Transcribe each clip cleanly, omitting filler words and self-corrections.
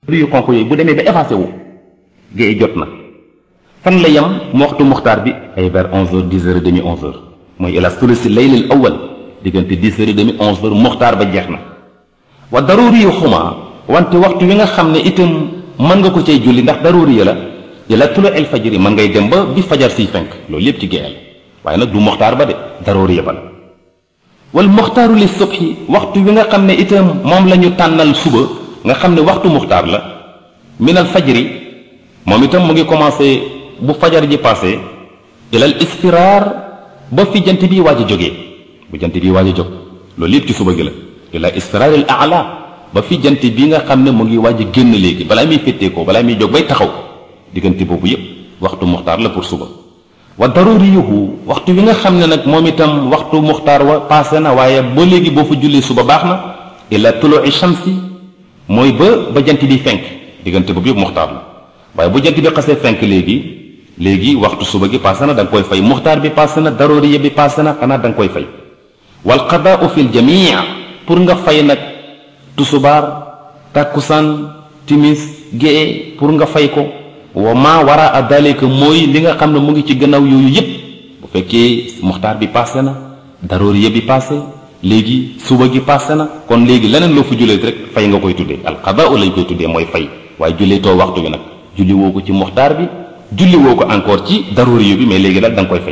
yu xonq yooyu bu demee ba effacé wu géey jot na fan la yem mu waxtu muxtaar bi ay vers 11h 10h30 11h mooy ila sulusi laylil awal diggante 10h30 11h muxtaar ba jeex na wa daruri yu xuma wante waxtu wi nga xam ne itam mën nga ko cay julli ndax daruri ya la ila tulu el fajri mën ngay dem ba bi fajar siy fenk loolu yépp ci géeyal waaye nag du muxtaar ba de daruri ya ba la wal muxtaaru li subhi waxtu wi nga xam ne itam moom la ñu tànnal suba nga xam ne waxtu muxtaar la minal fajri moom itam mu ngi commencé bu fajar ji passé ilal isfiraar ba fi jant bi waaj a jógee bu jant bi waaj a jóg loolu yépp ci suba gi la ilal isfiraar al aala ba fi jant bi nga xam ne mu ngi waaj a génn léegi balaa muy fétteekoo balaa muy jóg bay taxaw diggante boobu yépp waxtu muxtaar la pour suba wa daruriyuhu waxtu wi nga xam ne nag moom itam waxtu muxtaar wa passé na waaye ba léegi boo fa jullee suba baax na ila tulu'i shamsi mooy ba jant bi fenk diggante boobu yépp muxtaar la waaye bu jant bi xasee fenk léegi waxtu suba gi passé na da nga koy fay muxtaar bi passé na daruriya bi passé na xanaa da nga koy fay wal qadaa'u fil jamii pour nga fay nag tusubaar takkusaan timis gée pour nga fay ko wa ma wara a dalika mooy li nga xam ne mu ngi ci gannaaw yooyu yépp bu fekkee muxtaar bi passé na daruriya bi passé léegi suba gi passé na kon léegi leneen loo fa jullee rek fay nga koy tuddee al qadaa'u lañ koy tuddee mooy fay waaye jullee too waxtu bi nag julli woo ko ci muxtaar bi julli woo ko encore ci daruriya bi mais léegi nag da nga koy fay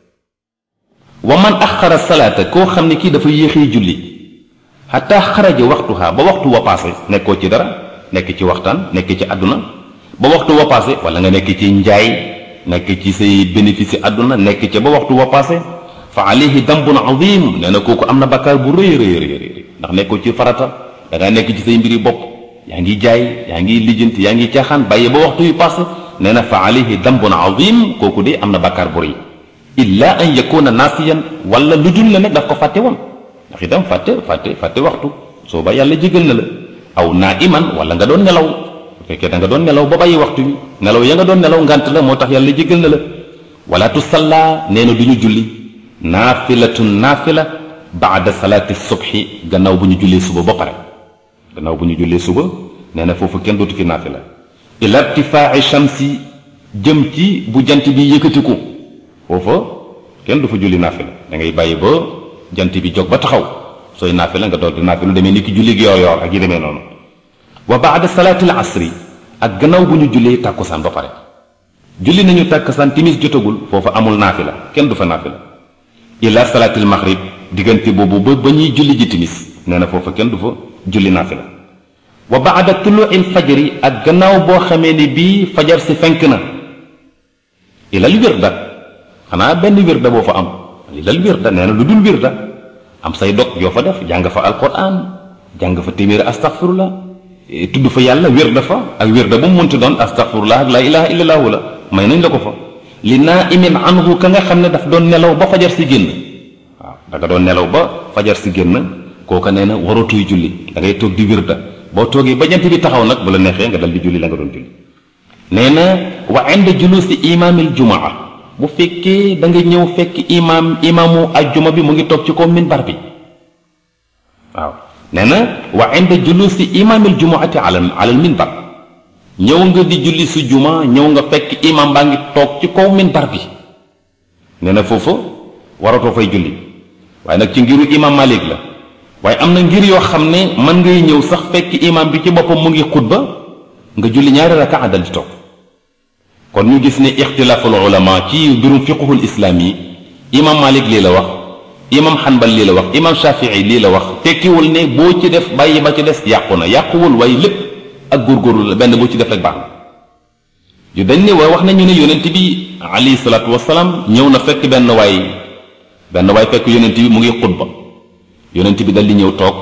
wa man axara salaata koo xam ne kii dafa yéexee julli xataa xaraja waxtuha ba waxtu wa passé nekkoo ci dara nekk ci waxtaan nekk ci àdduna ba waxtu wa passé wala nga nekk ci njaay nekk ci say bénéfice àdduna nekk ci ba waxtu wa passé fa alayhi dambun azim nee na kooku am na bakkaar bu rëy rëy ndax nekkoo ci farata da ngaa nekk ci say mbiri bopp yaa ngi jaay yaa ngi lijjanti yaa ngi caaxaan bàyyi ba waxtu yu passé nee na fa alayhi dambun azim kooku de am na bakkaar bu rëy illa an yakuna nasiyan wala lu dul ne nag daf ko fàtte woon ndax itam fàtte waxtu soo ba yàlla jégal na la aw naiman wala nga doon nelaw bu fekkee da nga doon nelaw ba bàyyi waxtu wi nelaw ya nga doon nelaw ngant la moo tax yàlla jégal na la wala tusalla nee na du ñu julli naafilatun naafila baada salaati subhi gannaaw bu ñu jullee suba ba pare gannaaw bu ñu jullee suba nee na foofu kenn dootu fi naafila ila irtifaa'i shamsi jëm ci bu jant bi yëkkatiku foofa kenn du fa julli naafila da ngay bàyyi ba jant bi jóg ba taxaw sooy naafila nga doon di naafila demee ni ki julli gi yoor ak yi demee noonu wa baada salaati al asri ak gannaaw bu ñu jullee tàkkusaan ba pare julli nañu tàkkusaan timis jotagul foofa amul naafila kenn du fa naafila ila salaatil maghrib diggante boobu ba ñuy julli ji timis nee na foofa kenn du fa julli naafila wa baada tulu'il fajri ak gannaaw boo xamee ni bii fajar si fenk na ilal wirda xanaa benn wirda boo fa am ilal wirda nee na lu dul wirda am say dog yoo fa def jàng fa alquran jàng fa téeméeri astaghfirullah tudd fa yàlla wirda fa ak wirda bu mu mënti doon astaghfirullah ak la ilaha illallah la may nañ la ko fa li naimin anhu ka nga xam ne daf doon nelaw ba fajar si génn waaw da nga doon nelaw ba fajar si génn kooka nee na waratuy julli da ngay toog di wirda boo toogee ba jant bi taxaw nag bu la neexee nga dal di julli la nga doon julli nee na wa inda julusi imaamil jumaa bu fekkee da nga ñëw fekk imaamu ajjuma bi mu ngi toog ci kaw minbar bi waaw nee na wa inda julusi imaamil jumaati alal minbar ñëw nga di julli su juma ñëw nga fekk imam baa ngi toog ci kaw minbar bi nee na foofu waratoo fay julli waaye nag ci ngiru imam Malik la waaye am na ngir yoo xam ne mën ngay ñëw sax fekk imam bi ci boppam mu ngi xutba nga julli ñaari rakaa dal di toog kon ñu gis ne ixtilaaful ulama ci mbirum fiqhul islaam yi imam Malik lii la wax imam Hanbal lii la wax imam Shafii lii la wax tekkiwul ne boo ci def bàyyi ba ci des yàqu na yàquwul waaye lépp ak góorgóorlu la benn boo ci def rek baax na yu dañ ne waaye wax nañu ne yonent bi alayhi salaatu wasalaam ñëw na fekk benn waay fekk yonent bi mu ngi xutba yonent bi dal di ñëw toog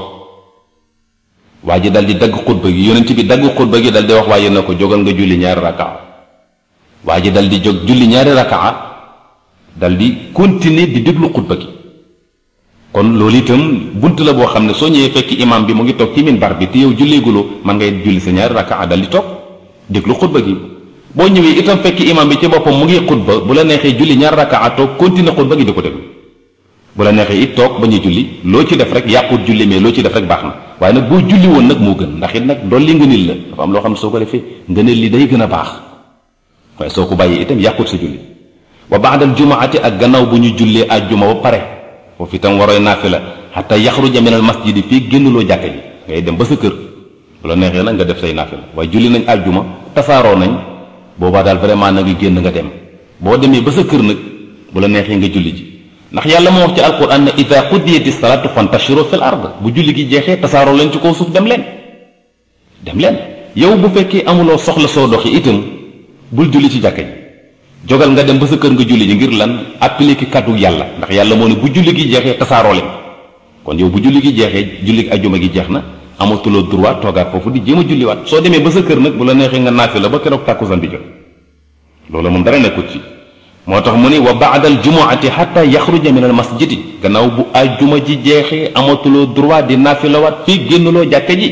waa ji dal di dagg xutba gi yonent bi dagg xutba gi dal di wax waaye na ko jógal nga julli ñaari rakaa waa ji dal di jóg julli ñaari rakaa dal di continuer di déglu xutba gi kon loolu itam bunt la boo xam ne soo ñëwee fekk imam bi mu ngi toog ci minbar bi te yow julleeguloo man ngay julli sa ñaari rakaa dal di toog déglu xutba gi boo ñëwee itam fekk imam bi ci boppam mu ngi xutba bu la neexee julli ñaari rakaa toog continuer xutba gi di ko déglu bu la neexee it toog bañ a julli loo ci def rek yàqut julli mais loo ci def rek baax na waaye nag boo julli woon nag moo gën ndax it nag dolli ngëneel la dafa am loo xam ne soo ko defee ngëneel li day gën a baax waaye soo ko bàyyi itam yàqut sa julli wa baadal jumaati ak gannaaw bu ñu jullee àjjuma ba pare foofu itam warooy naafila xataa yaxruja min al masjidi fii génnuloo jàkka ji ngay dem ba sa kër bu la neexee nag nga def say naafila waaye julli nañ àjjuma tasaaroo nañ boobaa daal vraiment na nga génn nga dem boo demee ba sa kër nag bu la neexee nga julli ji ndax yàlla moo wax ci alquran ne ida qudiyati salaatu fantashiru fil ard bu julli gi jeexee tasaaroo leen ci kaw suuf dem leen yow bu fekkee amuloo soxla soo doxi itam bul julli ci jàkka ji jogal nga dem ba sa kër nga julli ji ngir lan appliquer kaddu yàlla ndax yàlla moo ne bu julli gi jeexee tasaaroo leen kon yow bu julli gi jeexee julli gi ajjuma gi jeex na amatuloo droit toogaat foofu di jéem a julliwaat soo demee ba sa kër nag bu la neexee nga naafila ba keroog tàkkusaan bi jot loolu moom dara nekkut ci moo tax mu ni wa baada al jumuati xata yaxruja min al masjidi gannaaw bu ajjuma ji jeexee amatuloo droit di naafilawaat fii génnuloo jàkka ji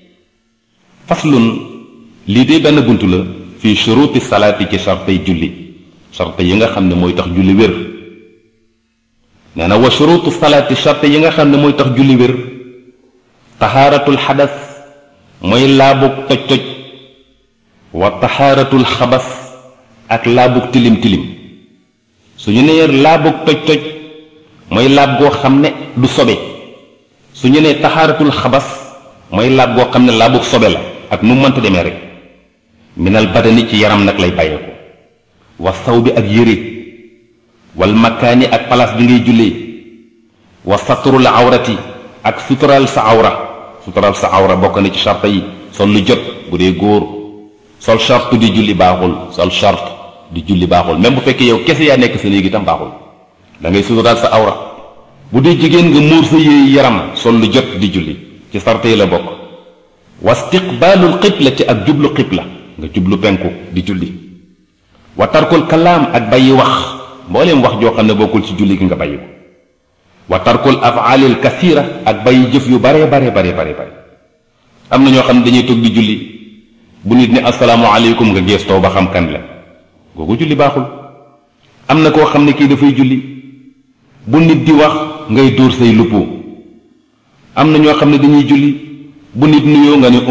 faslun lii de benn buntu la fii shuruti salaati ci sartay julli charte yi nga xam ne mooy tax julli wér nee na wa shurutu salaati charte yi nga xam ne mooy tax julli wér tahaaratul xadas mooy laabug toj-toj wa tahaaratul xabas ak laabug tilim-tilim suñu nee laabug toj-toj mooy laab goo xam ne du sobe suñu nee tahaaratul xabas mooy laab goo xam ne laabug sobe la ak nu mënta demee rek minal badani ci yaram nag lay bàyyeeko wa saw bi ak yére wal makaani ak place bi ngay jullee wa satrul awrati ak sutural sa awra bokk na ci charte yi sol lu jot bu dee góor sol charte di julli baaxul sol charte di julli baaxul même bu fekkee yow kese yaa nekk sa néeg itam baaxul da ngay sutural sa awra bu dee jigéen nga muur sa yére yaram sol lu jot di julli ci charte yi la bokk wa istiqbaalul qiblati ak jublu qibla nga jublu penku di julli wa tarkul kalaam ak bàyyi wax mbooleem wax joo xam ne bokkul ci julli gi nga bàyyi ko wa tarkul afaalil kasira ak bàyyi jëf yu bare am na ñoo xam ne dañuy toog di julli bu nit ne asalaamaaleykum nga geestoo ba xam kan la googu julli baaxul am na koo xam ne kii dafay julli bu nit di wax ngay dóor say luppoo am na ñoo xam ne dañuy julli bu nit nuyoo nga ne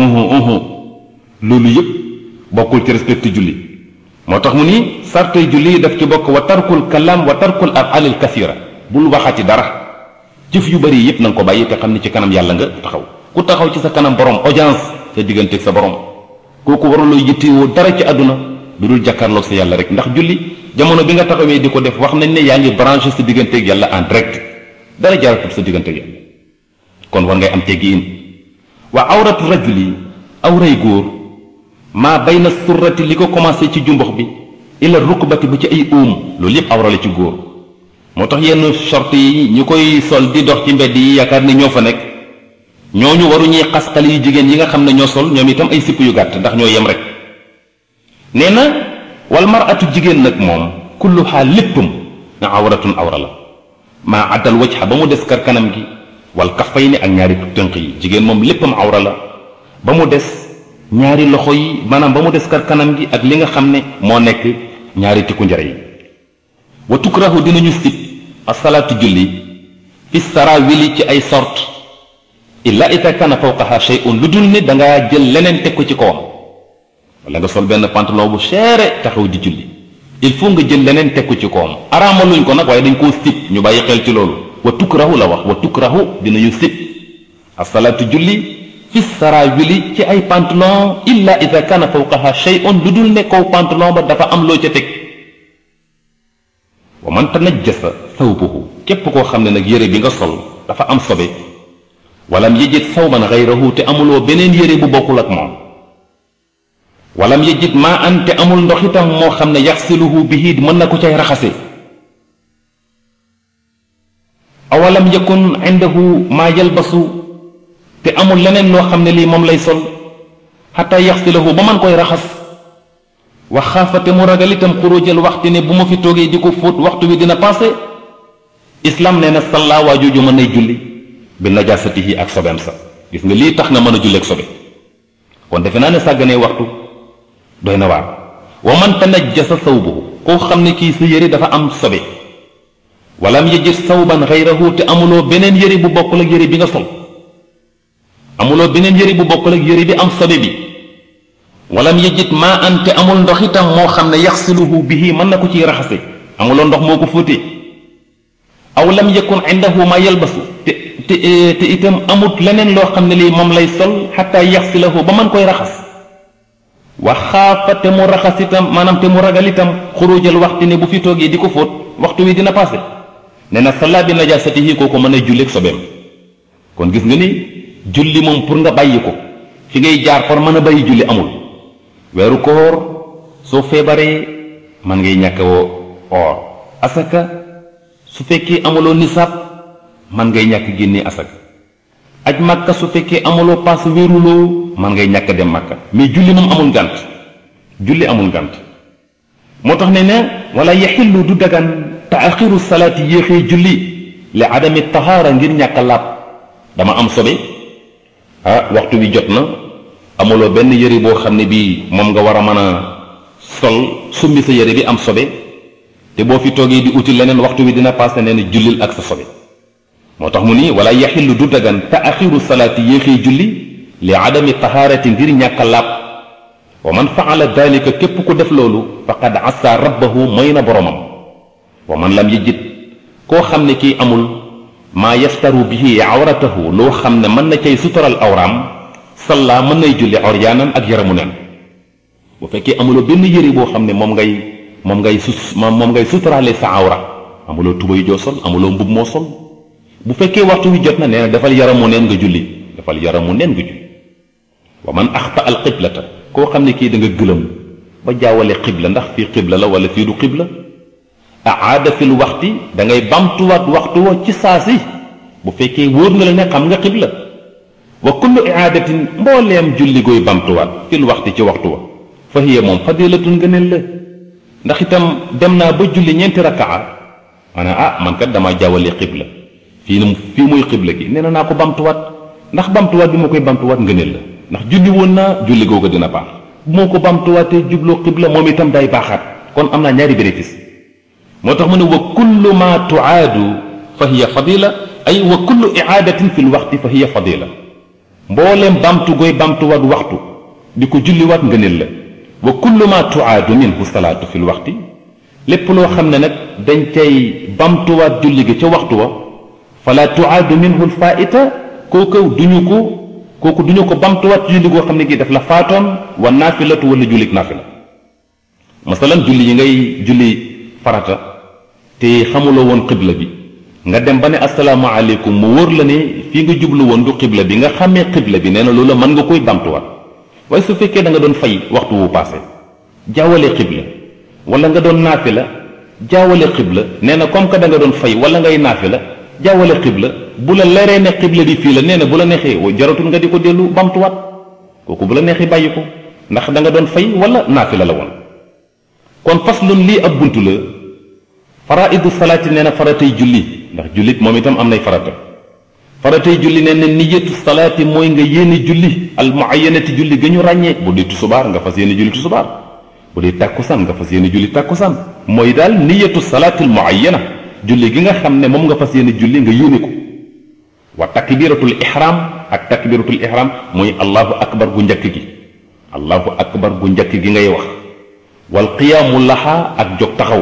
loolu yépp bokkul ci respecté julli moo tax mu ni sartay julli daf ci bokk wa tarkul kalaam wa tarkul afaalil kasira bul waxati dara jëf yu bari yépp na nga ko bàyyi te xam ne ci kanam yàlla nga taxaw ku taxaw ci sa kanam borom audience sa digganteeg sa borom kooku waruloo yittewoo dara ci àdduna lu dul jàkkaarloog sa yàlla rek ndax julli jamono bi nga taxawee di ko def wax nañ ne yaa ngi branché sa digganteeg yàlla en direct dara jaratul sa digganteeg yàlla kon war ngay am teggiin wa awratu rajuli awray góor maa bayna surrati li ko commencé ci jumbox bi ila rukbati ba ci ay óom loolu yépp awra la ci góor moo tax yenn short yi ñu koy sol di dox ci mbedd yi yaakaar ne ñoo fa nekk ñooñu waruñuy xas xale yu jigéen yi nga xam ne ñoo sol ñoom itam ay sipp yu gàtt ndax ñoo yem rek nee na wal maratu jigéen nag moom kulluha léppam na awratun awra la maa addal wajha ba mu des kar kanam gi wal kaffayni ak ñaari tënk yi jigéen moom léppam awra la ba mu des ñaari loxo yi maanaam ba mu des kar kanam gi ak li nga xam ne moo nekk ñaari tikku njare yi wa tukrahu dinañu sib asalaatu julli fi sarawili ci ay sort illa ida kana fawqaha shay'un lu dul ne dangaa jël leneen teg ko ci kawam wala nga sol benn pantalon bu seere taxaw di julli il faut nga jël leneen teg ko ci kawam araamaluñ ko nag waaye dañ koo sib ñu bàyyi xel ci loolu wa tukrahu la wax wa tukrahu dinañu sib asalaatu julli fi sarawili ci ay pantalon illa ida kana fawqaha shay'un lu dul ne kaw pantalon ba dafa am loo ca teg wa man tanajjasa thawbuhu képp koo xam ne nag yére bi nga sol dafa am sobe walam yajid thawban ghayrahu te amuloo beneen yére bu bokkul ak moom walam yajid maa an te amul ndox itam moo xam ne yaxsiluhu bihi mën na ko cay raxase awalam yakun indahu maa yalbasu te amul leneen loo xam ne lii moom lay sol xataa yaxsilahu ba man koy raxas wax xaafate mu ragal itam xurujal waxti ne bu ma fi toogee di ko fóot waxtu wi dina passé islam nee na salla waa jooju mën nay julli bi najasatihi ak sobeem sa gis nga lii tax nga mën a julleeg sobe kon defe naa ne sàgganee waxtu doy na waar wa man tanajjasa thawbuhu koo xam ne kii sa yére dafa am sobe walam yajid sawban ghayrahu te amuloo beneen yëre bu bokkul ak yëre bi nga sol amuloo beneen yëre bu bokkul ak yëre bi am sobe bi walam yajid maa an te amul ndox itam moo xam ne yaxsiluhu bihi mën na ko ciy raxase amuloo ndox moo ko fóotee aw lam yakun indahu ma yalbasu te itam amut leneen loo xam ne lii moom lay sol xataa yaxsilahu ba mën koy raxas wa xaafa te mu raxas itam maanaam te mu ragal itam xurujal waxti ne bu fi toogee di ko fóot waxtu wi dina passé nee na salla bi najasatihi kooku mën a julleeg sobeem kon gis nga ni julli moom pour nga bàyyi ko fi ngay jaar pour mën a bàyyi julli amul weeru koor soo feebaree man ngay ñàkk oor asaka su fekkee amuloo nisaab man ngay ñàkk génnee asaka aj màkka su fekkee amuloo paas wéeruloo man ngay ñàkk dem màkka mais julli moom amul ngànt julli amul ngànt moo tax ne ne wala yaxillu du dagan taaxiru salaati yéexee julli li adami tahaara ngir ñàkk laab dama am sobe waxtu wi jot na amuloo benn yëre boo xam ne bii moom nga war a mën a sol summi sa yëre bi am sobe te boo fi toogee di uti leneen waxtu wi dina paase nee na jullil ak sa sobe moo tax mu ni wala yaxillu du dagan taaxiru salaati yéexee julli li adami tahaarati ngir ñàkk laab wa man faala dalika képp ku def loolu faqad assa rabbahu mooy na boromam wa man lam yajid koo xam ne kii amul maa yastaru bihi awratahu loo xam ne mën na cay sutural awraam salla mën nay julli oryaanan ak yaramu neen bu fekkee amuloo benn yëre boo xam ne moom ngay suturaale sa awra amuloo tubay joo sol amuloo mbub moo sol bu fekkee waxtu wi jot na nee na defal yaramu neen nga julli defal yaramu neen nga julli wa man axta al qiblata koo xam ne kii da nga gëlëm ba jaawale qibla ndax fii qibla la wala fii du qibla aada fil waxti da ngay bamtuwaat waxtu wa ci saasi bu fekkee wóor na la ne xam nga qibla wa kullu iaadatin mbooleem julli gooy bamtuwaat fil waxti ci waxtu wa fa hiya moom fadilatun ngëneel la ndax itam dem naa ba julli ñeenti rakaa maanaam man kat damaa jaawale qibla fii muy qibla gi nee na naa ko bamtuwaat ndax bamtuwaat bi ma koy bamtuwaat ngëneel la ndax julli woon naa julli googu dina baax bu moo ko bamtuwaatee jubloo qibla moom itam day baaxaat kon am naa ñaari bénéfice moo tax mu ne wa kullu ma tuaadu fa hiya fadila ay wa kullu iaadatin fi lwaqti fa hiya fadila mbooleem bamtu gooy bamtuwaat waxtu di ko julliwaat ngëneel la wa kullu ma tuaadu minhu salaatu fi lwaqti lépp loo xam ne nag dañ cay bamtuwaat julli gi ca waxtu wa fala tuaadu minhu lfaita kooku duñu ko bamtuwaat julli goo xam ne gi daf la faatoon wa naafilatu wala jullik naafila masalan julli yi ngay julli farata te xamuloo woon qibla bi nga dem ba ne asalaamaaleykum mu wóor la ne fii nga jublu woon du qibla bi nga xàmmee qibla bi nee na loola mën nga koy bamtuwaat waaye su fekkee da nga doon fay waxtu wu passé jaawale qibla wala nga doon naafila jaawale qibla nee na comme que da nga doon fay wala ngay naafila jaawale qibla bu la leree ne qibla bi fii la nee na bu la neexee jaratul nga di ko dellu bamtuwaat kooku bu la neexee bàyyi ko ndax da nga doon fay wala naafila la woon kon faslun lii ab buntu la faraidu salaati nee na faratay julli ndax jullit moom itam am nay farata faratay julli nee na niyatu salaati mooy nga yéene julli al muayyanati julli ga ñu ràññee bu dee tusubaar nga fas yéene julli tusubaar bu dee tàkkusaan nga fas yéene julli tàkkusaan mooy daal niyatu salaati al muayyana julli gi nga xam ne moom nga fas yéene julli nga yéene ko wa takbiratul ihram ak takbiratul ihram mooy allahu akbar gu njëkk gi allahu akbar gu njëkk gi ngay wax wal qiyaamu laha ak jóg taxaw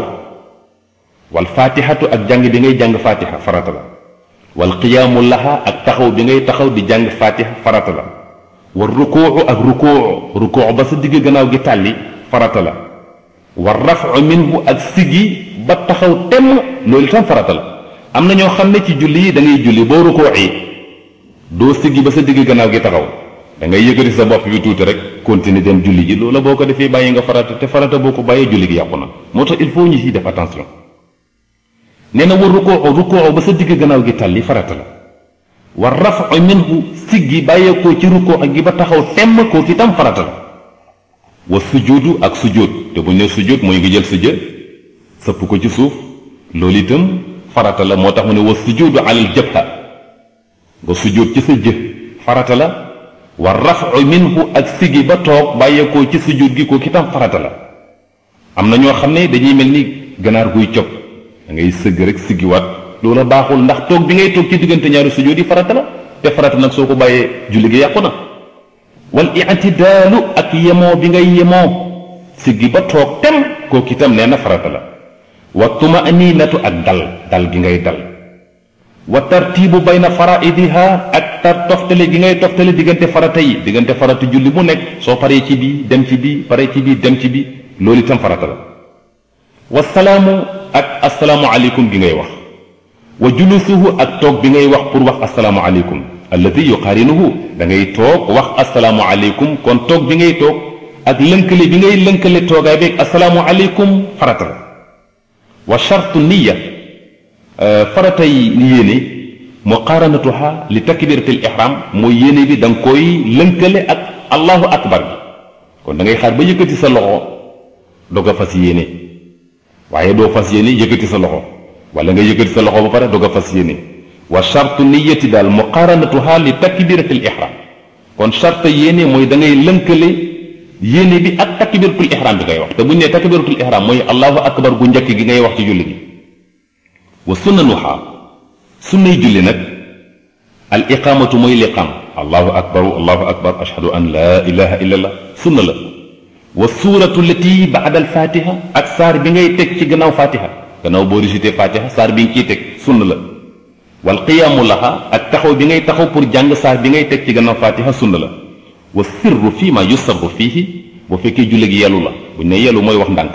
wal fatihatu ak jàng bi ngay jàng fatiha farata la wal qiyaamu laha ak taxaw bi ngay taxaw di jàng fatiha farata la war rukuu ak rukuu ba sa digg gannaaw gi tàlli farata la war rafu minhu ak sigi ba taxaw temm loolu itam farata la am na ñoo xam ne ci julli yi da ngay julli boo rukuu yi doo sigi ba sa digg gannaaw gi taxaw da ngay yëkkati sa bopp bi tuuti rek continuer dem julli ji loola boo ko defee bàyyi nga farata te farata boo ko bàyyee julli gi yàqu na moo tax il faut ñu ciy def attention nee na war rukuu ba sa digg gannaaw gi tàlli farata la war rafu minhu siggi bàyyeekoo ci rukuu gi ba taxaw temm koo ci tam farata la wa sujuudu ak sujuud te bu ñu ne sujuud mooy nga jël sa jë sëpp ko ci suuf loolu itam farata la moo tax mu ne wa sujuudu alal jabha nga sujuud ci sa jë farata la wa rafu minhu ak sigi ba toog bàyyeekoo ci sujud gi ko ki tam farata la am na ñoo xam ne dañuy mel ni ganaar guy cob da ngay sëgg rek siggiwaat loola baaxul ndax toog bi ngay toog ci diggante ñaari sujjóot yi farata la te farata nag soo ko bàyyee julli gi yàqu na wal i'tidaalu ak yemoo bi ngay yemoo siggi ba toog tem kooku itam nee na farata la wa tuma'ninatu ak dal gi ngay dal wa tartiibu bayna faraidiha ak toftale gi ngay toftale diggante farata yi diggante farata julli mu nekk soo paree ci bii dem ci bii paree ci bii dem ci bii loolu itam farata la wasalaamu ak asalaamu aleykum gi ngay wax wa julusuhu ak toog bi ngay wax pour wax asalaamu aleykum alladi yuqaarinuhu da ngay toog wax asalaamu aleykum kon toog bi ngay toog ak lënkale bi ngay lënkale toogaay beeg asalaamu aleykum farata la wa shartu niya faratay yéene muqaaranatuha li takbiratil ihram mooy yéene bi da nga koy lënkale ak allahu akbar bi kon da ngay xaar ba yëkkati sa loxo doog a fas yéene waaye doo fas yéene yëkkati sa loxo wala nga yëkkati sa loxo ba pare doog a fas yéene wa shartu niyati daal muqaaranatuha li takbiratil ihram kon charte yéene mooy da ngay lënkale yéene bi ak takbiratul ihram bi ngay wax te buñ nee takbiratul ihram mooy allahu akbar gu njëkk gi ngay wax ci julli gi wa sunnanuha sunnay julli nag al iqamatu mooy liqaam allahu akbar ashhadu an la ilaha illa allah sunna la wa suuratu lati baada al fatiha ak saar bi ngay teg ci gannaaw fatiha gannaaw boo récité fatiha saar bi nga ciy teg sunna la wal qiyaamu laha ak taxaw bi ngay taxaw pour jàng saar bi ngay teg ci gannaaw fatiha sunna la wa sirru fii ma yusarru fiihi bu fekkee julli gi yelu la buñ ne yelu mooy wax ndànk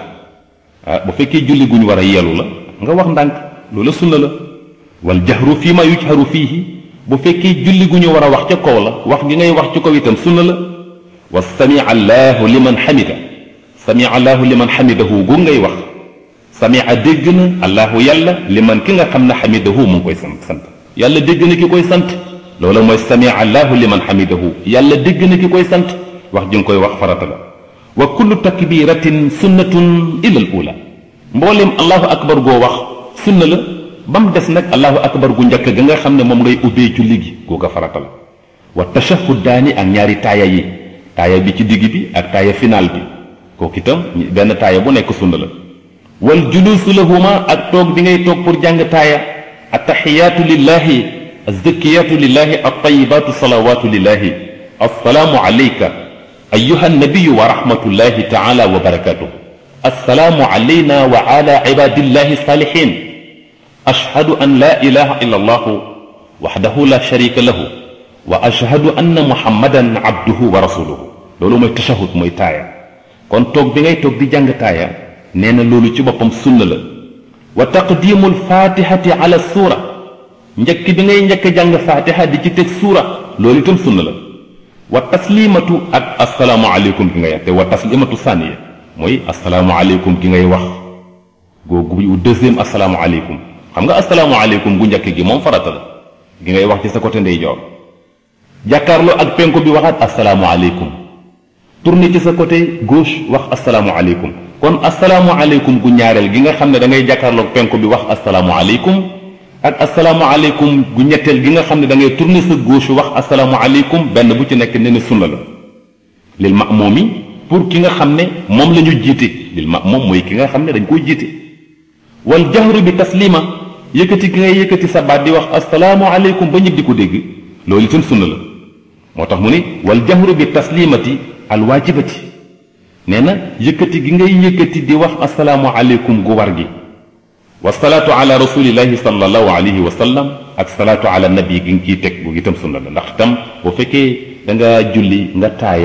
bu fekkee julli guñ war a yelu la nga wax ndànk loolu sunna la wal jahru fii ma yujharu fiihi bu fekkee julli gu ñu war a wax ca kaw la wax gi ngay wax ci kaw itam sunna la wa samia allahu liman xamida samia allahu liman xamidahu gu ngay wax samia dégg na allahu yàlla liman ki nga xam ne xamidahu mu ngi koy sant yàlla dégg na ki koy sant loolu mooy samia allahu liman xamidahu yàlla dégg na ki koy sant wax ji nga koy wax farata la wa kullu takbiratin sunnatun ila al ula mboolem allahu akbar goo wax sunna la ba mu des nag allahu akbar gu njëkk ga nga xam ne moom ngay ubbee julli gi googa farata la wa tashahhudaani ak ñaari taaya yi taaya bi ci digg bi ak taaya final bi kooku itam benn taaya bu nekk sunna la wal juluusu lahuma ak toog bi ngay toog pour jàng taaya attaxiyaatu lillahi azzakiyaatu lillahi attayibaatu salawaatu lillahi assalaamu alayka ayuha nabiyu wa rahmatullahi taala wa barakatuh assalaamu alayna wa ala ibadillahi salihin ashhadu an la ilaha illa allah wahdahu la sharika lahu wa ashhadu anna muhammadan abduhu wa rasuluhu loolu mooy tashahud mooy taaya kon toog bi ngay toog di jàng taaya nee na loolu ci boppam sunna la wa taqdimu alfatihati ala suura njëkk bi ngay njëkk jàng fatiha di ci teg suura loolu itam sunna la wa taslimatu ak assalaamu aleykum gi ngay wax te wa taslimatu saniya mooy assalaamu aleykum gi ngay wax googu deuxième assalaamu aleykum xam nga assalaamu aleykum gu njëkk gi moom farata la gi ngay wax ci sa côté ndeyjoor jàkkaarloo ak penko bi waxaat assalaamu aleykum tourné ci sa côté gauche wax assalaamu aleykum kon assalaamu aleykum gu ñaareel gi nga xam ne da ngay jàkkaarloo ak penko bi wax assalaamu aleykum ak assalaamu aleykum gu ñetteel gi nga xam ne da ngay tourné sa gauche wax assalaamu aleykum benn bu ci nekk ne ne sunna la lil ma'mumi pour ki nga xam ne moom la ñu jiite lil ma'mum mooy ki nga xam ne dañ koy jiite wal jahru bi taslima yëkkati gi ngay yëkkati sa baat di wax assalaamu aleykum ba ñëpp di ko dégg loolu itam sunna la moo tax mu ni wal jahru bi taslimati al waajibati nee na yëkkati gi ngay yëkkati di wax assalaamu aleykum gu war gi wa salaatu ala rasulillahi sallallahu alayhi wa sallam ak salaatu ala nabi gi nga ciy teg bu itam sunna la ndax itam bu fekkee da nga julli nga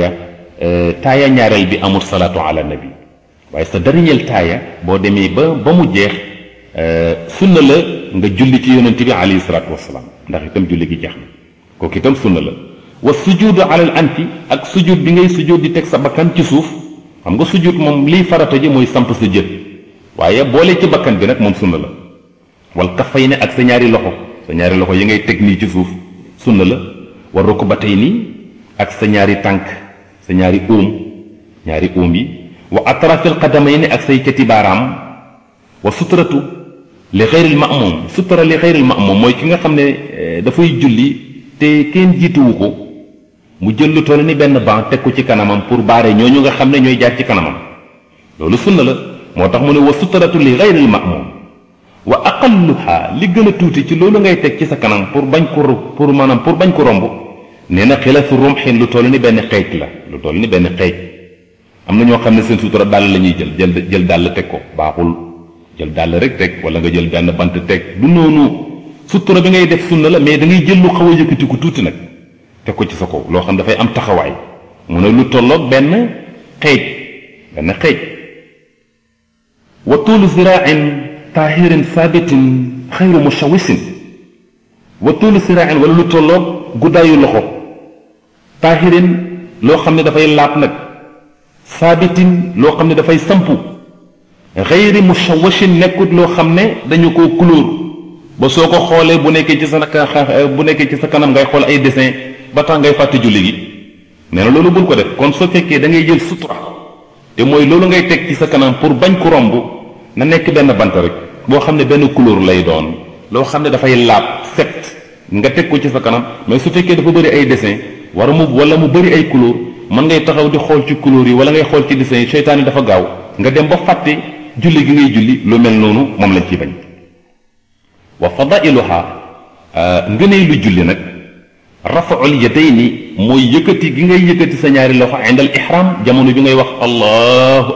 taaya ñaareel bi amul salaatu ala nabi waaye sa dernier taaya boo demee ba mu jeex sunna la nga julli ci yonent bi alayhi salaatu wasalaam ndax itam julli gi jeex na kooku itam sunna la wa sujudu ala al anfi ak sujud bi ngay sujud di teg sa bakkan ci suuf xam nga sujud moom liy farata ji mooy samp sa jët waaye boole ci bakkan bi nag moom sunna la wal kafayni ak sa ñaari loxo yi ngay teg nii ci suuf sunna la wa rukbatayni ak sa ñaari tànk sa ñaari óom yi wa atrafil qadamayni ak say cati baaraam wa sutratu li xayril ma'mum sutra li xayril ma'mum mooy ki nga xam ne dafay julli te kenn jiituwu ko mu jël lu toll ni benn banc teg ko ci kanamam pour baare ñooñu nga xam ne ñooy jaar ci kanamam loolu sunna la moo tax mu ne wa sutratu li xayril ma'mum wa aqalluha li gën a tuuti ci loolu ngay teg ci sa kanam pour bañ ko romb nee na xilasu rumxin lu toll ni benn xeej la lu toll ni benn xeej am na ñoo xam ne seen sutura dàll la ñuy jël dàll teg ko baaxul jël dàll rek teg wala nga jël benn bant teg du noonu sutura bi ngay def sunna la mais da ngay jël lu xaw a yëkkati ko tuuti nag teg ko ci sa kaw loo xam dafay am taxawaay mu ne lu tolloog benn xeej wa tuulu ziraain taahirin saabitin xayru mushawisin wa tuulu ziraain wala lu tolloog guddaayu loxo taahirin loo xam ne dafay laab nag saabitin loo xam ne dafay sampu xayri mushawashin nekkut loo xam ne dañu ko couleur ba soo ko xoolee bu nekkee ci sa kanam ngay xool ay dessin ba tax ngay fàtte julli gi nee na loolu bul ko def kon soo fekkee da ngay jël sutura te mooy loolu ngay teg ci sa kanam pour bañ ko romb na nekk benn bant rek boo xam ne benn couleur lay doon loo xam ne dafay laab set nga teg ko ci sa kanam mais su fekkee dafa bëri ay dessin wala mu bëri ay couleur mën ngay taxaw di xool ci couleur yi wala ngay xool ci dessin yi seytaan yi dafa gaaw nga dem ba fàtte julli gi ngay julli lu mel noonu moom lañ ciy bañ wa fadailuha ngënee lu julli nag rafaul yadayni mooy yëkkati gi ngay yëkkati sa ñaari loxo indal ihram jamono bi ngay wax allahu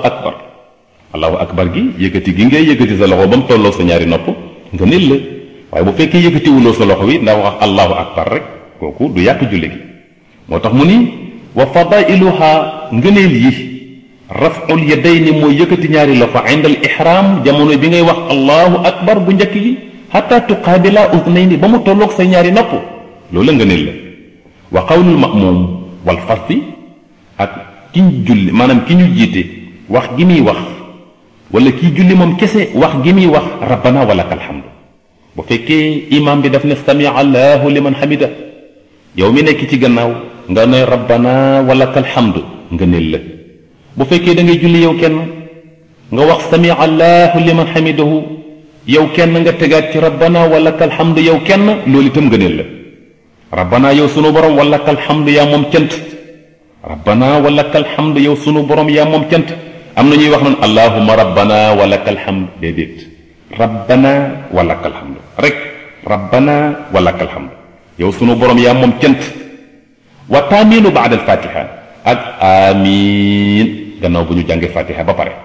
akbar gi yëkkati gi ngay yëkkati sa loxo ba mu tolloo sa ñaari nopp ngëneel la waaye bu fekkee yëkkatiwuloo sa loxo wi ndax wax allahu akbar rek kooku du yàq julli gi moo tax mu ni wa fadailuha ngëneel yi raful yadayni mooy yëkkati ñaari loxo indal ihram jamono bi ngay wax allahu akbar bu njëkk gi xataa tuqaabila udnayni ba mu tolloog say ñaari nopp loolu ngëneel la wa qawlul ma'mum wal fasdi ak ki ñu julli maanaam ki ñu jiite wax gi muy wax wala kii julli moom kese wax gi muy wax rabbana walakal hamdu bu fekkee imam bi daf ne samia allahu liman hamida yow mi nekk ci gannaaw nga ne rabbana walakal hamdu ngëneel la bu fekkee da ngay julli yow kenn nga wax samia allahu liman hamidahu yow kenn nga tegaat ci rabbana walakal hamdu yow kenn loolu itam ngëneel la rabbana yow sunu borom walakal hamdu yaa moom cant rabbana walakal hamdu yow sunu borom yaa moom cant am na ñuy wax noonu allahumma rabbana walakal hamdu déedéet rabbana walakal hamdu rek rabbana walakal hamdu yow sunu borom yaa moom cant wa taaminu baada al fatiha ak amiin gannaaw bu ñu jàngee fatiha ba pare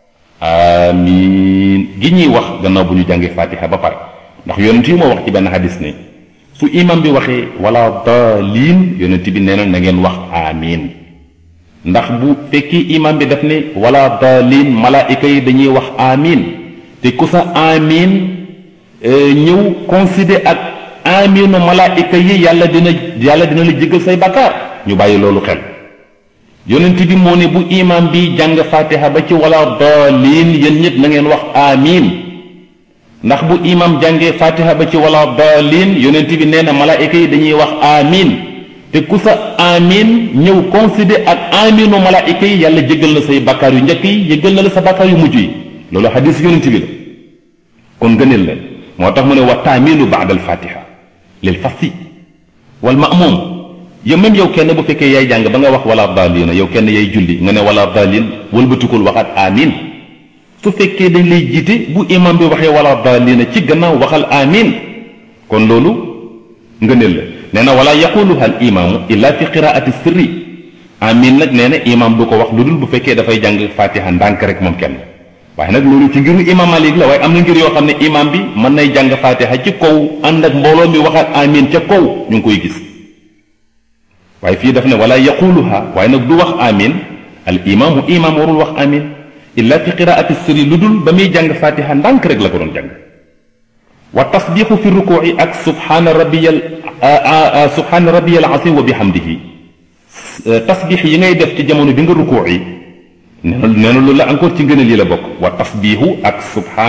amiin gi ñuy wax gannaaw bu ñu jàngee fatiha ba pare ndax yonent yi moo wax ci benn hadis ne su imam bi waxee wala daalin yonent bi nee na ngeen wax amiin ndax bu fekkee imam bi daf ne wala daalin malaayika yi dañuy wax amiin te ku sa amiin ñëw considé ak amiinu malaayika yi yàlla dina la jéggal say bakkaar ñu bàyyi loolu xel yonent bi moo ne bu imam bi jàng fatiha ba ci wala daalin yéen ñëpp na ngeen wax amiin ndax bu imam jàngee fatiha ba ci wala daalin yonent bi nee na malaayika yi dañuy wax amiin te ku sa amiin ñëw considé ak amiinu malaayika yi yàlla jéggal na say bakkaar yu njëkk yi jéggal na la sa bakkaar yu mujj yi loolu xadis yonent bi la kon gëneel la moo tax mu ne wa taaminu baada al fatiha lil fasi wal ma'mum yow même yow kenn bu fekkee yaay jàng ba nga wax wala daalina yow kenn yaay julli nga ne wala daalin wëlbatikul waxaat amiin su fekkee dañ lay jiite bu imam bi waxee wala daalina ci gannaaw waxal amiin kon loolu ngëneel la nee na wala yaquluha al imaamu illa fi qiraati sirri amiin nag nee na imam du ko wax lu dul bu fekkee dafay jàng fatiha ndànk rek moom kenn waaye nag loolu ci ngiru imam Malik la waaye am na ngir yoo xam ne imam bi mën nay jàng fatiha ci kaw ànd ak mbooloo mi waxaat amiin ca kaw ñu ngi koy gis waaye fii daf ne wala yaquluha waaye nag du wax amiin al imaamu imam warul wax amiin illa fi qiraati sirri lu dul ba muy jàng fatiha ndànk rek la ko doon jàng wa tasbixu fi rukuuci ak subhaana rabbiyal azim wa bihamdihi tasbix yi ngay def ci jamono bi nga rukuuci nee na loolu la encore ci ngëneel yi la bokk wa tasbixu ak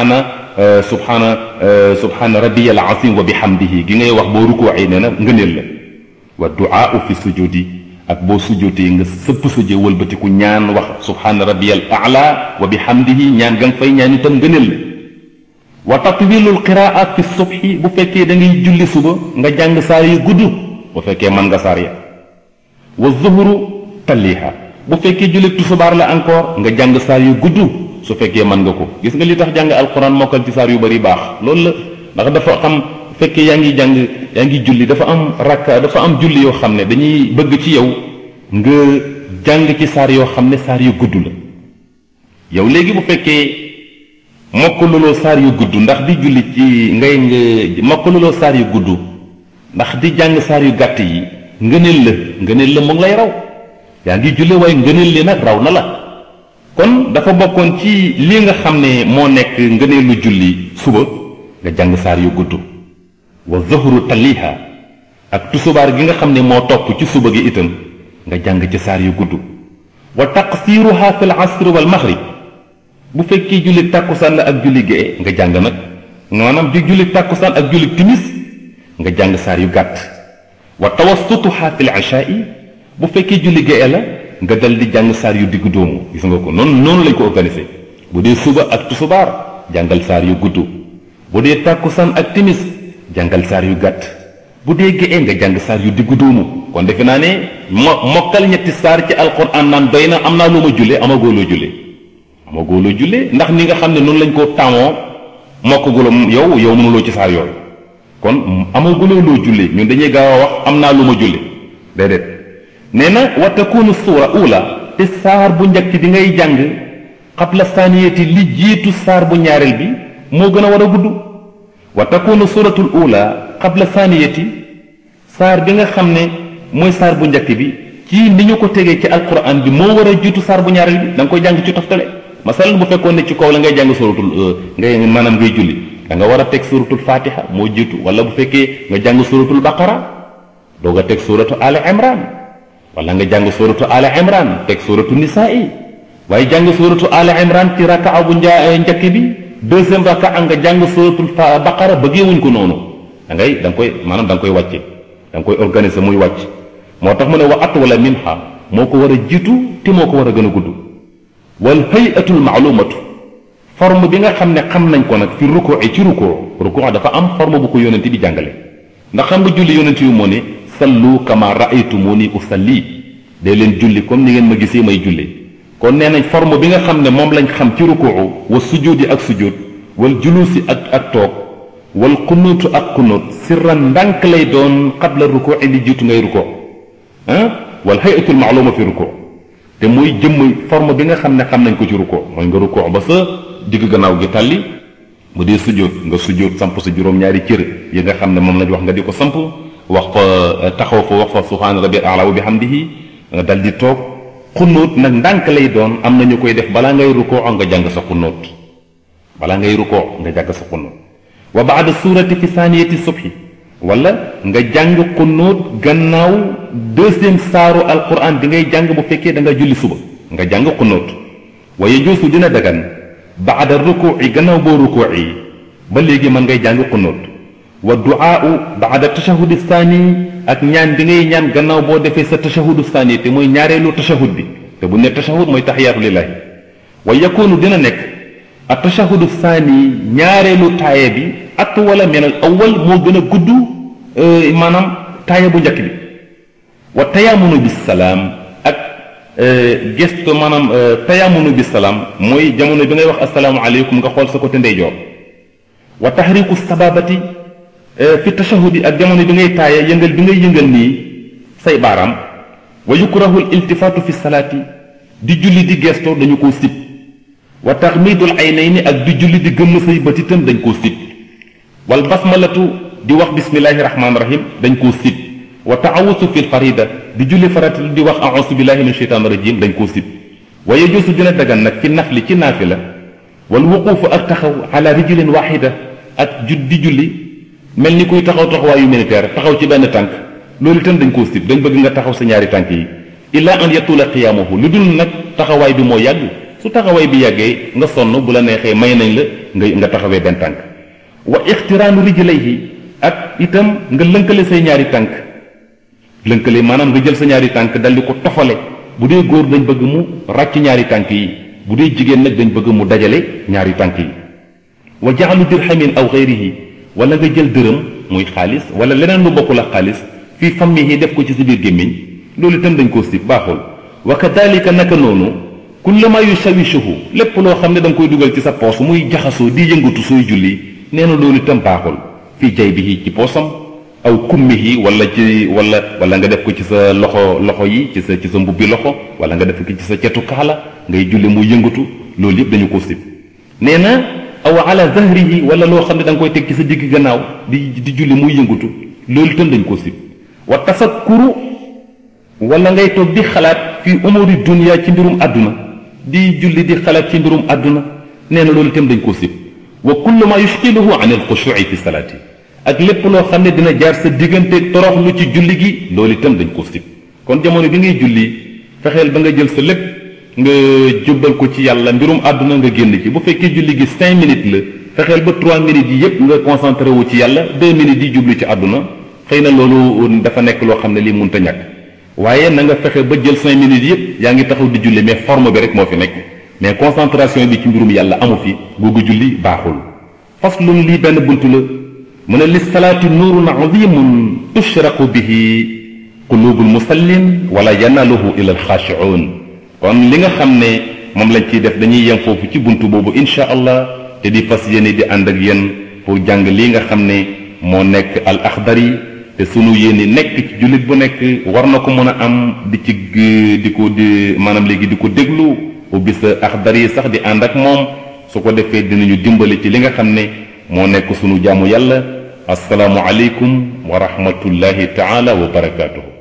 subhaana rabbiyal azim wa bihamdihi gi ngay wax boo rukuuci nee na ngëneel la wa duaau fi sujudi ak boo sujjootee nga sëpp sujje wëlbatiku ñaan wax subhaana rabbiyal a'la wa bihamdihi ñaan ga nga fay ñaan itam ngëneel la wa tatwilul qiraa fi subhi bu fekkee da ngay julli suba nga jàng saar yu gudd bu fekkee mën nga saar ya wa zuhru talliha bu fekkee julli tusubaar la encore nga jàng saar yu gudd su fekkee mën nga ko gis nga li tax jàng alquran mokkal ci saar yu bari baax loolu la ndax dafa xam fekkee yaa ngi julli dafa am rakka dafa am julli yoo xam ne dañuy bëgg ci yow nga jàng ci saar yoo xam ne saar yu gudd la yow léegi bu fekkee mokkaluloo saar yu gudd ndax di julli ci nga mokkaluloo saar yu gudd ndax di jàng saar yu gàtt yi ngëneel la mu ngi lay raw yaa ngi julli waaye ngëneel li nag raw na la kon dafa bokkoon ci li nga xam ne moo nekk ngëneelu julli suba nga jàng saar yu gudd wa zuhru taliha ak tusubaar gi nga xam ne moo topp ci suba gi itam nga jàng ci saar yu gudd wa taqsiruha fi al asr wal maghrib bu fekkee julli tàkkusaan la ak julli gee nga jàng nag maanaam di julli tàkkusaan ak julli timis nga jàng saar yu gàtt wa tawassutuha fi al isha'i bu fekkee julli gee la nga dal di jàng saar yu diggu doomu gis nga ko noonu lañ ko organisé bu dee suba ak tusubaar jàngal saar yu gudd bu dee tàkkusaan ak timis jàngal saar yu gàtt bu dee gee nga jàng saar yu diggu doomu kon defe naa ne mokkal ñetti saar ci alquran naan doy na am naa lu ma jullee amagoo loo jullee ndax ni nga xam ne noonu lañ ko tàmmoo mokkaguloo yow mënuloo ci saar yooyu kon amaguloo loo jullee ñun dañuy gaaw a wax am naa lu ma jullee déedéet nee na wa takunu suura ula te saar bu njëkk bi ngay jàng qabla saaniyati li jiitu saar bu ñaareel bi moo gën a war a gudd wa takunu suuratul ula qabla saaniyati saar bi nga xam ne mooy saar bu njëkk bi ci ni ñu ko tegee ci alquran bi moo war a jiitu saar bu ñaareel bi da nga koy jàng ci toftale masalan bu fekkoon ne ci kaw la ngay jàng suratul ngay julli da nga war a teg suratul fatiha moo jiitu wala bu fekkee nga jàng suratul baqara doog a teg suratu ala imran wala nga jàng suratu ala imran teg suratu nisa'i waaye jàng suratu ala imran ci rakaa bu njëkk bi deuxième rakaa nga jàng suratul baqara bëggeewuñ ko noonu da nga koy wàcce da nga koy organiser muy wàcc moo tax mu ne wa atwala minha moo ko war a jiitu te moo ko war a gën a gudd wal hayatul maalumatu forme bi nga xam ne xam nañ ko nag fi ruku ci ruku dafa am forme bu ko yonent bi jàngale ndax xam nga julli yonent yu moo ne sallu kama raaytumuni usalli day leen julli comme ni ngeen ma gisee may julli kon nee nañ forme bi nga xam ne moom lañ xam ci ruku wa sujudi ak sujud wal julusi ak toog wal qunuutu ak qunuut sirran ndànk lay doon qabla ruku li jiitu ngay ruku wal hayatul maaluma fi ruku te muy jëmm forme bi nga xam ne xam nañ ko ci ruku mooy nga ruku ba sa digg gannaaw gi tàlli bu dee sujjóot nga sujjóot samp sa juróom-ñaari cër yi nga xam ne moom lañ wax nga di ko samp wax fa taxaw fa wax fa subhaana rabbil a'la wa bihamdihi nga dal di toog xunóot nag ndànk lay doon am na ñu koy def balaa ngay ruku nga jàng sa xunóot balaa ngay ruku nga jàng sa xunóot wa ba'da suurati fi saaniyati subhi wala nga jàng xunóot gannaaw deuxième saaru alquran bi ngay jàng bu fekkee da nga julli suba nga jàng xunóot wa yajuusu dina dagan baada rukuuci gannaaw boo rukuuci ba léegi mën ngay jàng xunóot wa duaau baada tashahudi saani ak ñaan bi ngay ñaan gannaaw boo defee sa tashahudu saani te mooy ñaareelu tashahud bi te bu ne tashahud mooy taxiyaatu lillahi wa yakunu dina nekk a tashahudu saani ñaareelu taaye bi atwala min al awal moo gën a gudd maanaam taaye bu njëkk bi wa tayaamunu bisalaam ak gesto maanaam tayaamunu bisalaam mooy jamono bi ngay wax asalaamu aleykum nga xool sa côté ndeyjoor wa tahriku sababati fi tashahudi ak jamono bi ngay taaye yëngal bi ngay yëngal nii say baaraam wa yukrahu al iltifaatu fi salaati di julli di gesto dañu koo sib wa taxmidul aynayni ak di julli di gëmm say bët itam dañ koo sib wal basmalatu di wax bismillahi rahmaani rahim dañ koo sib wa taawusu fi lfarida di julli farata di wax ausu billahi min sheytaani rajim dañ koo sib wa yajuusu dina dagan nag fi nafli ci naafila wal wuquufu ak taxaw ala rijlin waxida ak di julli mel ni kuy taxaw taxawaayu militaire taxaw ci benn tànk loolu itam dañ koo sib dañ bëgg nga taxaw sa ñaari tànk yi illa an yatula qiyaamuhu lu dul nag taxawaay bi moo yàgg su taxawaay bi yàggee nga sonn bu la neexee may nañ la nga taxawee benn tànk wa ixtiraanu rijlayhi ak itam nga lënkale say ñaari tànk lënkale maanaam nga jël sa ñaari tànk dal di ko tofale bu dee góor dañ bëgg mu ràcc ñaari tànk yi bu dee jigéen nag dañ bëgg mu dajale ñaari tànk yi wa jaalu dirhamin aw xayrihi wala nga jël dërëm muy xaalis wala leneen lu bokkul ak xaalis fii fammihi def ko ci si biir gémmiñ loolu itam dañ koo sib baaxul wa kadalika naka noonu kullu ma yushawishuhu lépp loo xam ne da nga koy dugal ci sa poos muy jaxasoo di yëngatu sooy julli nee na loolu itam baaxul fii jaybihi ci poosam aw kummihi wala nga def ko ci sa loxo yi ci sa mbubbi loxo wala nga def ko ci sa cetu kaala ngay julli muy yëngatu loolu yëpp dañu ko sib nee na aw ala zahrihi wala loo xam ne da nga koy teg ci sa digg gannaaw di julli muy yëngatu loolu itam dañ ko sib wa tafakkuru wala ngay toog di xalaat fi umuri dunya ci mbirum àdduna di julli di xalaat ci mbirum àdduna nee na loolu itam dañ ko sib wa kullu ma yushqiluhu an alxushu'i fi salaati ak lépp loo xam ne dina jaar sa diggante toroxlu ci julli gi loolu itam dañ ko sib kon jamono bi ngay julli fexeel ba nga jël sa lépp nga jubbal ko ci yàlla mbirum àdduna nga génn ci bu fekkee julli gi 5 minutes la fexeel ba 3 minutes yi yépp nga concentré wu ci yàlla 2 minutes yi jublu ci àdduna xëy na loolu dafa nekk loo xam ne lii mënta ñàkk waaye na nga fexe ba jël 5 minutes yépp yaa ngi taxaw di julli mais forme bi rek moo fi nekk mais concentration bi ci mbirum yàlla amu fi googu julli baaxul faslun lii benn buntu la mu ne li salaati nuurun azimun tushraqu bihi qulubul musallin wala yanaluhu ila alxaashi'un kon li nga xam ne moom lañ ciy def dañuy yem foofu ci buntu boobu insha allah te di fas yéene di ànd ak yéen pour jàng lii nga xam ne moo nekk al axdari te sunu yéene nekk ci jullit bu nekk war na ko mën a am maanaam léegi di ko déglu ubbi sa axdari sax di ànd ak moom su ko defee dinañu dimbali ci li nga xam ne moo nekk sunu jaamu yàlla assalaamu aleykum wa rahmatullahi taala wa barakaatuhu